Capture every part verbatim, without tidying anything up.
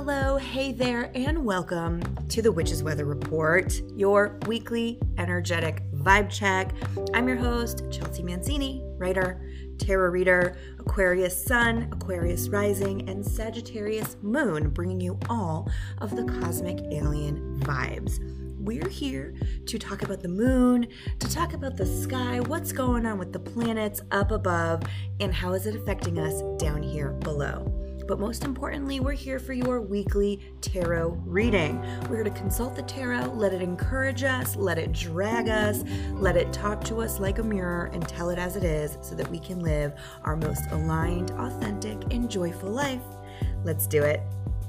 hello, hey there, and welcome to the Witches Weather Report, your weekly energetic vibe check. I'm your host, Chelsea Mancini, writer, tarot reader, Aquarius Sun, Aquarius Rising, and Sagittarius Moon, bringing you all of the cosmic alien vibes. We're here to talk about the moon, to talk about the sky, what's going on with the planets up above, and how is it affecting us down here below. But most importantly, we're here for your weekly tarot reading. We're here to consult the tarot, let it encourage us, let it drag us, let it talk to us like a mirror and tell it as it is so that we can live our most aligned, authentic, and joyful life. Let's do it.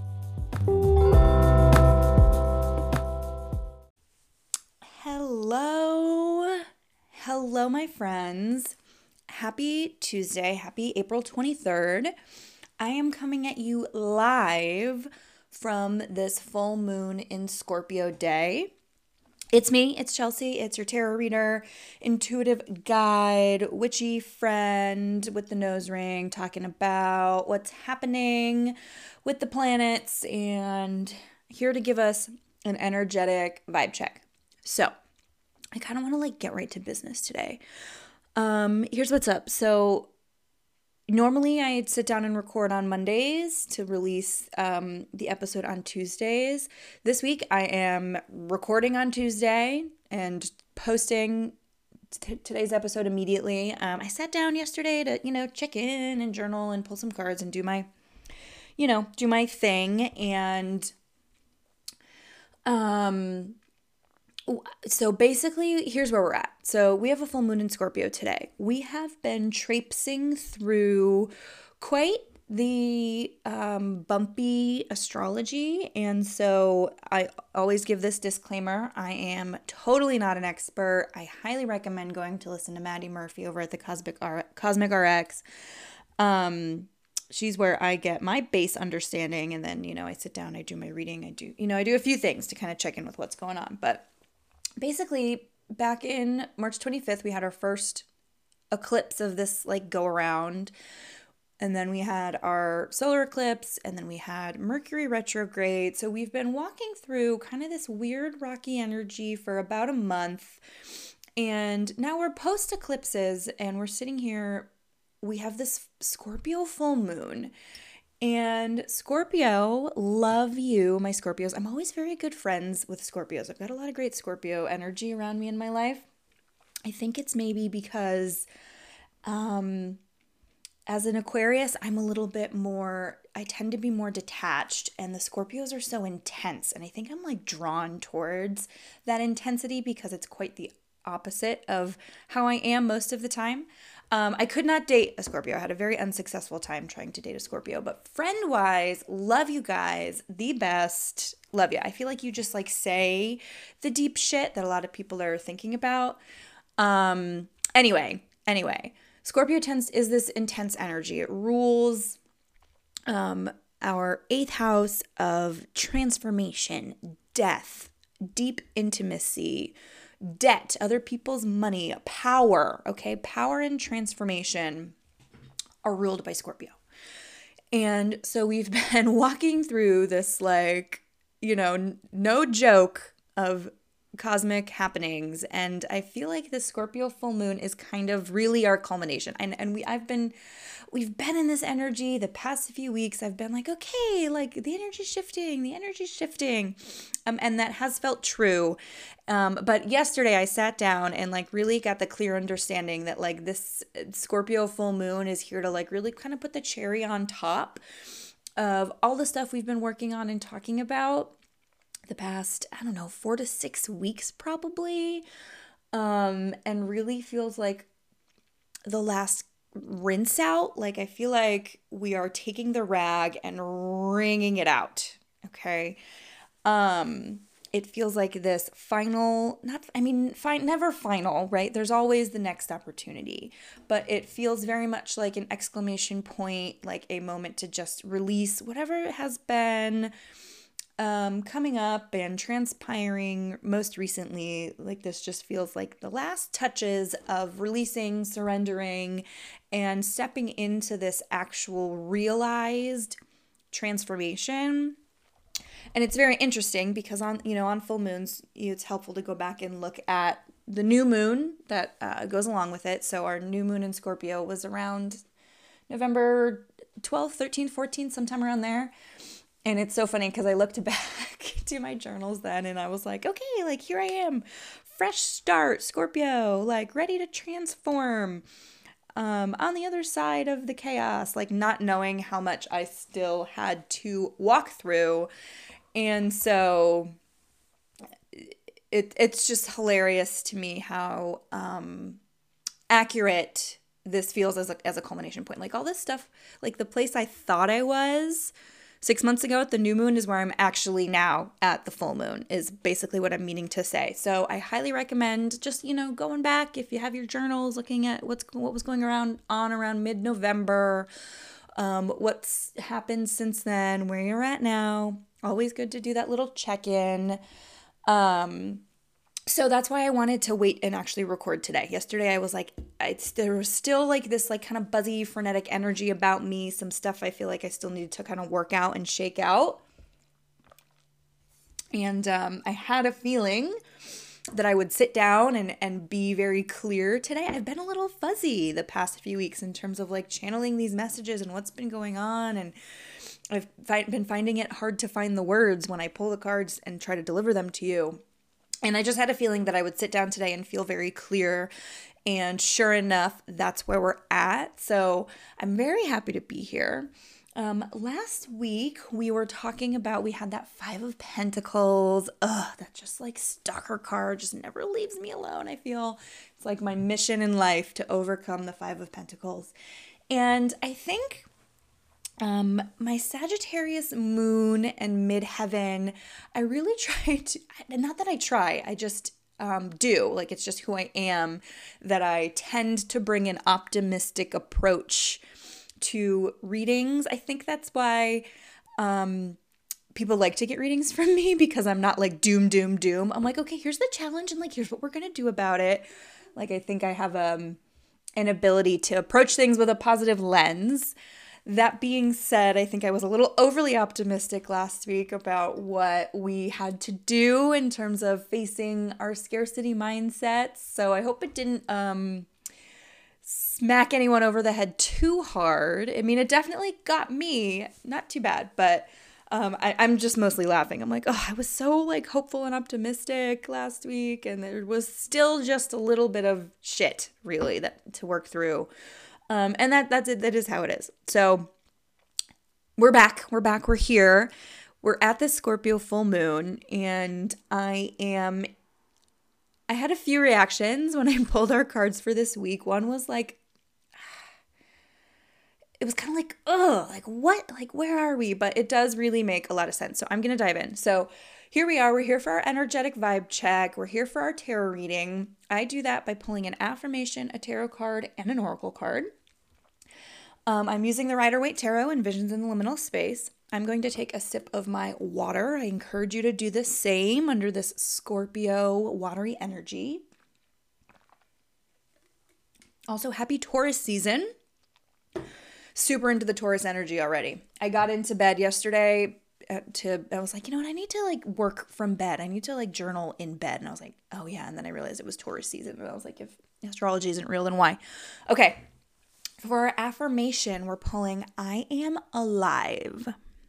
Hello. Hello, my friends. Happy Tuesday. Happy April twenty-third. I am coming at you live from this full moon in Scorpio day. It's me, it's Chelsea, it's your tarot reader, intuitive guide, witchy friend with the nose ring, talking about what's happening with the planets and here to give us an energetic vibe check. So I kind of want to like get right to business today. Um, here's what's up. So normally, I'd sit down and record on Mondays to release um, the episode on Tuesdays. This week, I am recording on Tuesday and posting t- today's episode immediately. Um, I sat down yesterday to, you know, check in and journal and pull some cards and do my, you know, do my thing. And um, so basically, here's where we're at. So we have a full moon in Scorpio today. We have been traipsing through quite the um, bumpy astrology. And so I always give this disclaimer. I am totally not an expert. I highly recommend going to listen to Maddie Murphy over at the Cosmic, R- Cosmic R X. Um, she's where I get my base understanding. And then, you know, I sit down, I do my reading. I do, you know, I do a few things to kind of check in with what's going on. But basically, back in March twenty-fifth, we had our first eclipse of this like go around. And then we had our solar eclipse, and then we had Mercury retrograde. So we've been walking through kind of this weird rocky energy for about a month. And now we're post eclipses, and we're sitting here. We have this Scorpio full moon. And Scorpio, love you, my Scorpios. I'm always very good friends with Scorpios. I've got a lot of great Scorpio energy around me in my life. I think it's maybe because um, as an Aquarius, I'm a little bit more, I tend to be more detached, and the Scorpios are so intense. And I think I'm like drawn towards that intensity because it's quite the opposite of how I am most of the time. Um, I could not date a Scorpio. I had a very unsuccessful time trying to date a Scorpio, but friend-wise, love you guys, the best, love you. I feel like you just like say the deep shit that a lot of people are thinking about. Um, anyway, anyway, Scorpio tends is this intense energy. It rules um, our eighth house of transformation, death, deep intimacy, debt, other people's money, power, okay? Power and transformation are ruled by Scorpio. And so we've been walking through this like, you know, n- no joke of cosmic happenings. And I feel like the Scorpio full moon is kind of really our culmination. And and we I've been we've been in this energy the past few weeks. I've been like, okay, like the energy's shifting, the energy's shifting. Um, and that has felt true. Um, but yesterday I sat down and like really got the clear understanding that like this Scorpio full moon is here to like really kind of put the cherry on top of all the stuff we've been working on and talking about the past, I don't know, four to six weeks probably. Um, and really feels like the last rinse out. Like I feel like we are taking the rag and wringing it out. Okay. Um, it feels like this final, not, I mean, fine, never final, right? There's always the next opportunity, but it feels very much like an exclamation point, like a moment to just release whatever has been um, coming up and transpiring most recently. Like this just feels like the last touches of releasing, surrendering, and stepping into this actual realized transformation And it's very interesting because on, you know, on full moons, it's helpful to go back and look at the new moon that uh, goes along with it. So our new moon in Scorpio was around November twelfth, thirteenth, fourteenth, sometime around there. And it's so funny because I looked back to my journals then and I was like, okay, like here I am, fresh start, Scorpio, like ready to transform. Um, on the other side of the chaos, like not knowing how much I still had to walk through. And so it it's just hilarious to me how um, accurate this feels as a, as a culmination point. Like all this stuff, like the place I thought I was six months ago at the new moon is where I'm actually now at the full moon, is basically what I'm meaning to say. So I highly recommend just, you know, going back if you have your journals, looking at what's what was going around on around mid-November, um, what's happened since then, where you're at now. Always good to do that little check-in. Um, So that's why I wanted to wait and actually record today. Yesterday I was like, I, there was still like this like kind of buzzy, frenetic energy about me. Some stuff I feel like I still needed to kind of work out and shake out. And um, I had a feeling that I would sit down and, and be very clear today. I've been a little fuzzy the past few weeks in terms of like channeling these messages and what's been going on. And I've fi- been finding it hard to find the words when I pull the cards and try to deliver them to you. And I just had a feeling that I would sit down today and feel very clear. And sure enough, that's where we're at. So I'm very happy to be here. Um, last week, we were talking about, we had that Five of Pentacles. Ugh, that just like stalker card just never leaves me alone. I feel it's like my mission in life to overcome the Five of Pentacles. And I think Um, my Sagittarius moon and midheaven, I really try to, not that I try, I just um, do, like it's just who I am, that I tend to bring an optimistic approach to readings. I think that's why um, people like to get readings from me, because I'm not like doom, doom, doom. I'm like, okay, here's the challenge and like, here's what we're going to do about it. Like, I think I have um, an ability to approach things with a positive lens. That being said, I think I was a little overly optimistic last week about what we had to do in terms of facing our scarcity mindsets. So I hope it didn't um, smack anyone over the head too hard. I mean, it definitely got me, not too bad, but um, I, I'm just mostly laughing. I'm like, oh, I was so like hopeful and optimistic last week, and there was still just a little bit of shit, really, that to work through. Um, and that that's it. That is how it is. So we're back. We're back. We're here. We're at the Scorpio full moon, and I am. I had a few reactions when I pulled our cards for this week. One was like, it was kind of like, oh, like what? Like, where are we? But it does really make a lot of sense. So I'm going to dive in. So here we are. We're here for our energetic vibe check. We're here for our tarot reading. I do that by pulling an affirmation, a tarot card, and an oracle card. Um, I'm using the Rider-Waite Tarot and Visions in the Liminal Space. I'm going to take a sip of my water. I encourage you to do the same under this Scorpio watery energy. Also, happy Taurus season. Super into the Taurus energy already. I got into bed yesterday to, I was like, you know what? I need to like work from bed. I need to like journal in bed. And I was like, oh yeah. And then I realized it was Taurus season. And I was like, if astrology isn't real, then why? Okay. For our affirmation, we're pulling, I am alive.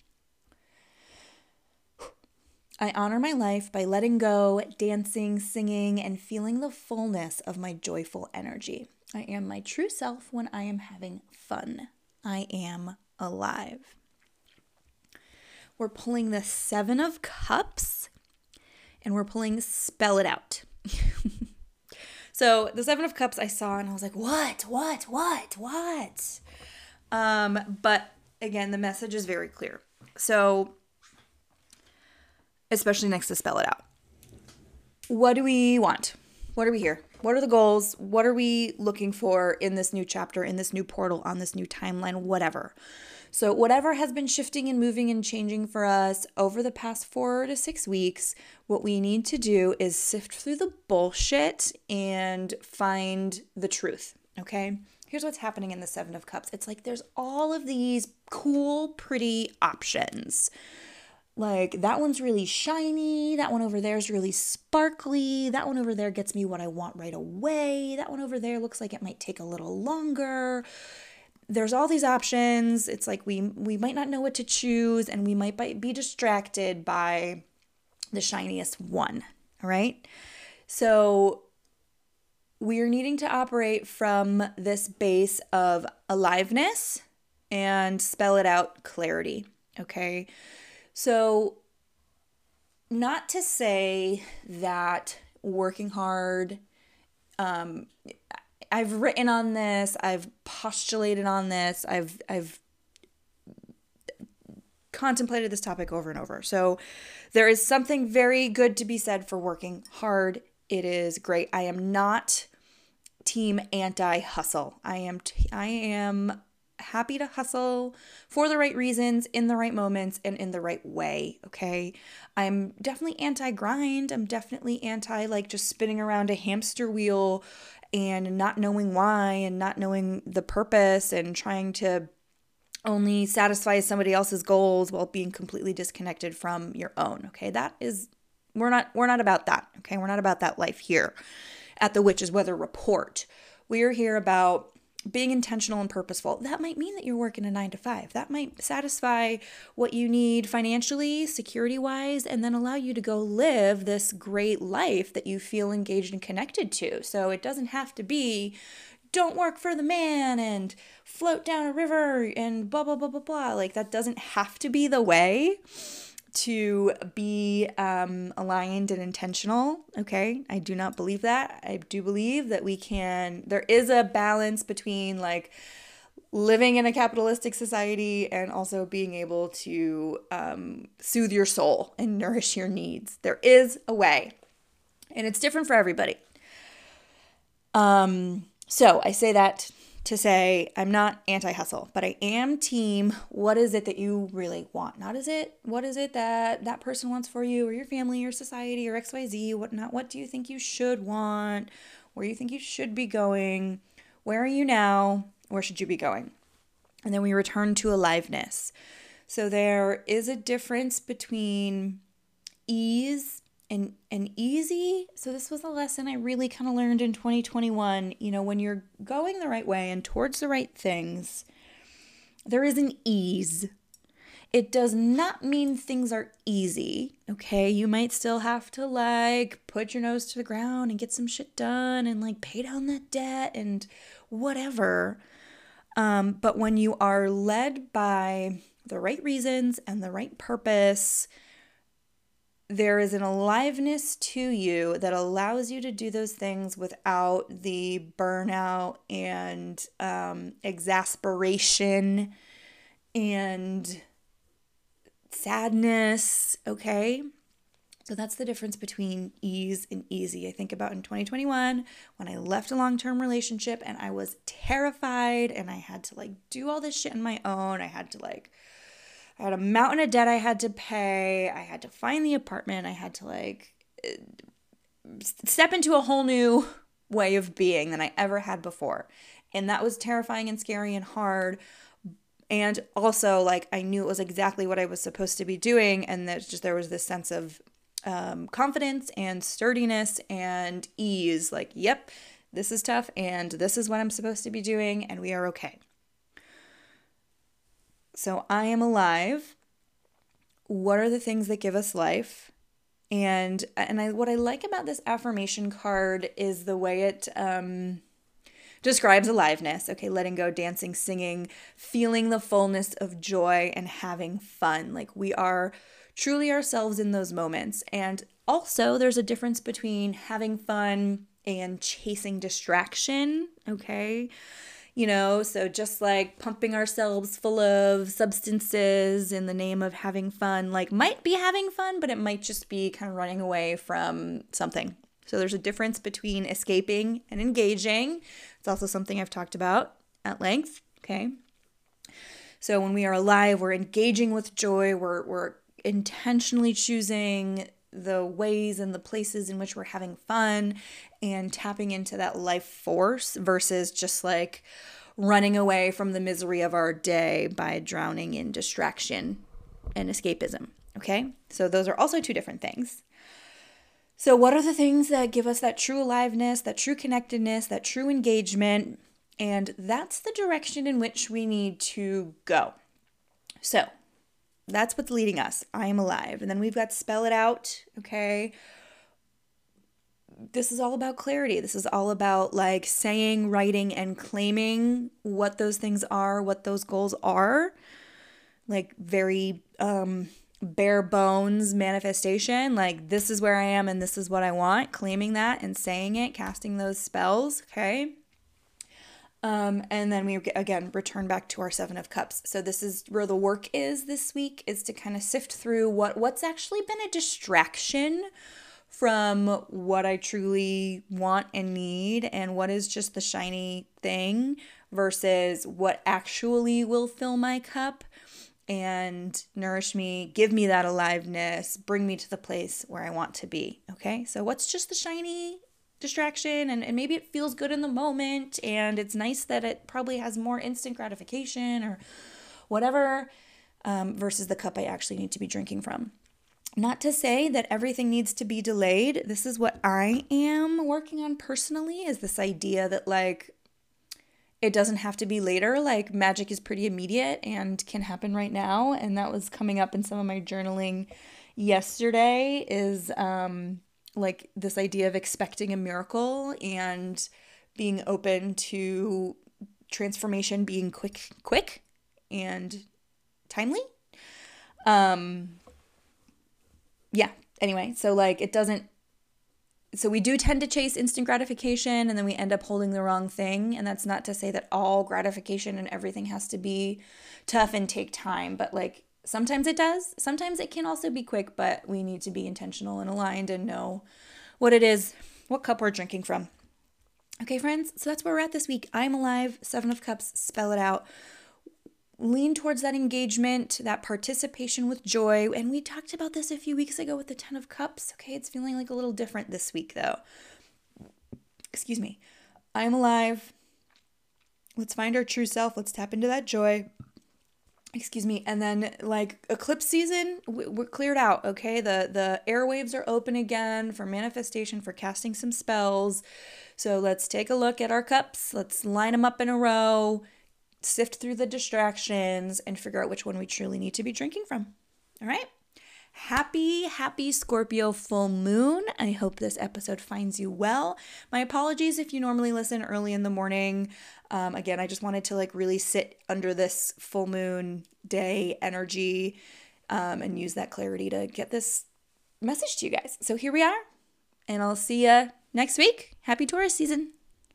I honor my life by letting go, dancing, singing, and feeling the fullness of my joyful energy. I am my true self when I am having fun. I am alive. We're pulling the Seven of Cups, and we're pulling Spell It Out. So the Seven of Cups I saw and I was like, what, what, what, what? Um, but again, the message is very clear. So, especially next to Spell It Out. What do we want? What are we here? What are the goals? What are we looking for in this new chapter, in this new portal, on this new timeline, whatever? So whatever has been shifting and moving and changing for us over the past four to six weeks, what we need to do is sift through the bullshit and find the truth, okay? Here's what's happening in the Seven of Cups. It's like there's all of these cool, pretty options. Like, that one's really shiny. That one over there is really sparkly. That one over there gets me what I want right away. That one over there looks like it might take a little longer. There's all these options. It's like we we might not know what to choose, and we might be distracted by the shiniest one, all right? So we are needing to operate from this base of aliveness and spell it out clarity, okay? So not to say that working hard, um, I've written on this, I've postulated on this, I've I've contemplated this topic over and over. So there is something very good to be said for working hard. It is great. I am not team anti-hustle. I am t- I am happy to hustle for the right reasons, in the right moments, and in the right way, okay? I'm definitely anti-grind. I'm definitely anti like just spinning around a hamster wheel and not knowing why and not knowing the purpose and trying to only satisfy somebody else's goals while being completely disconnected from your own, okay? That is, we're not, we're not about that, okay? We're not about that life here at the Witches Weather Report. We are here about being intentional and purposeful. That might mean that you're working a nine to five. That might satisfy what you need financially, security-wise, and then allow you to go live this great life that you feel engaged and connected to. So it doesn't have to be, don't work for the man and float down a river and blah, blah, blah, blah, blah. Like, that doesn't have to be the way to be um, aligned and intentional, okay? I do not believe that. I do believe that we can, there is a balance between like living in a capitalistic society and also being able to um, soothe your soul and nourish your needs. There is a way, and it's different for everybody. Um, so I say that to say I'm not anti-hustle, but I am team, what is it that you really want? Not is it, what is it that that person wants for you or your family or society or X Y Z, whatnot? What do you think you should want? Where you think you should be going? Where are you now? Where should you be going? And then we return to aliveness. So there is a difference between ease and, and easy. So this was a lesson I really kind of learned in twenty twenty-one. You know, when you're going the right way and towards the right things, there is an ease. It does not mean things are easy, okay? You might still have to like put your nose to the ground and get some shit done and like pay down that debt and whatever. Um, but when you are led by the right reasons and the right purpose, there is an aliveness to you that allows you to do those things without the burnout and um, exasperation and sadness, okay? So that's the difference between ease and easy. I think about in twenty twenty-one when I left a long-term relationship and I was terrified and I had to like do all this shit on my own. I had to like I had a mountain of debt I had to pay. I had to find the apartment. I had to like step into a whole new way of being than I ever had before. And that was terrifying and scary and hard. And also like I knew it was exactly what I was supposed to be doing. And there's just, there was this sense of um, confidence and sturdiness and ease. Like, yep, this is tough and this is what I'm supposed to be doing and we are okay. So I am alive. What are the things that give us life? And and I what I like about this affirmation card is the way it um, describes aliveness. Okay, letting go, dancing, singing, feeling the fullness of joy and having fun. Like we are truly ourselves in those moments. And also there's a difference between having fun and chasing distraction. Okay. You know, so just like pumping ourselves full of substances in the name of having fun, like might be having fun, but it might just be kind of running away from something. So there's a difference between escaping and engaging. It's also something I've talked about at length, okay? So when we are alive, we're engaging with joy, we're we're intentionally choosing the ways and the places in which we're having fun and tapping into that life force versus just like running away from the misery of our day by drowning in distraction and escapism. Okay, so those are also two different things. So what are the things that give us that true aliveness, that true connectedness, that true engagement? And that's the direction in which we need to go. So that's what's leading us. I am alive. And then we've got spell it out, okay? This is all about clarity. This is all about like saying, writing, and claiming what those things are, what those goals are. Like very um, bare bones manifestation. Like this is where I am and this is what I want. Claiming that and saying it, casting those spells, okay? Um, and then we, again, return back to our Seven of Cups. So this is where the work is this week, is to kind of sift through what what's actually been a distraction from what I truly want and need, and what is just the shiny thing versus what actually will fill my cup and nourish me, give me that aliveness, bring me to the place where I want to be, okay? So what's just the shiny distraction, and, and maybe it feels good in the moment and it's nice that it probably has more instant gratification or whatever, um, versus the cup I actually need to be drinking from. Not to say that everything needs to be delayed. This is what I am working on personally, is this idea that like it doesn't have to be later. Like magic is pretty immediate and can happen right now. And that was coming up in some of my journaling yesterday, is um like this idea of expecting a miracle and being open to transformation being quick, quick and timely. Um, yeah, anyway, so like it doesn't, so we do tend to chase instant gratification and then we end up holding the wrong thing. And that's not to say that all gratification and everything has to be tough and take time, but like sometimes it does. Sometimes it can also be quick, but we need to be intentional and aligned and know what it is, what cup we're drinking from. Okay, friends, so that's where we're at this week. I'm alive, Seven of Cups, spell it out. Lean towards that engagement, that participation with joy. And we talked about this a few weeks ago with the Ten of Cups. Okay, it's feeling like a little different this week though. Excuse me. I'm alive. Let's find our true self. Let's tap into that joy. Excuse me. And then like eclipse season, we're cleared out. Okay. The, the airwaves are open again for manifestation, for casting some spells. So let's take a look at our cups. Let's line them up in a row, sift through the distractions, and figure out which one we truly need to be drinking from. All right. Happy, happy Scorpio full moon. I hope this episode finds you well. My apologies if you normally listen early in the morning. Um, again, I just wanted to like really sit under this full moon day energy um, and use that clarity to get this message to you guys. So here we are, and I'll see you next week. Happy Taurus season.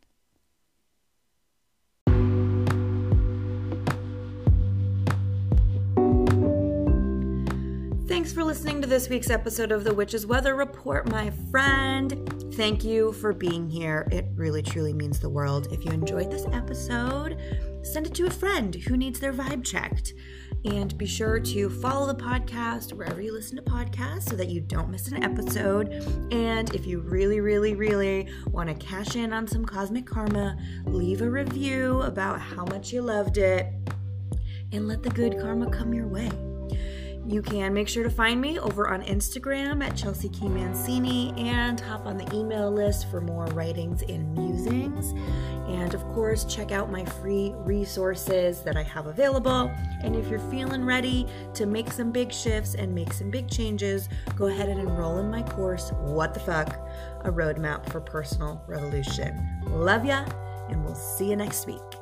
Thanks for listening to this week's episode of the Witch's Weather Report, my friend. Thank you for being here. It really, truly means the world. If you enjoyed this episode, send it to a friend who needs their vibe checked. And be sure to follow the podcast wherever you listen to podcasts so that you don't miss an episode. And if you really, really, really want to cash in on some cosmic karma, leave a review about how much you loved it and let the good karma come your way. You can make sure to find me over on Instagram at Chelsea Key Mancini and hop on the email list for more writings and musings. And of course, check out my free resources that I have available. And if you're feeling ready to make some big shifts and make some big changes, go ahead and enroll in my course, What the Fuck? A Roadmap for Personal Revolution. Love ya, and we'll see you next week.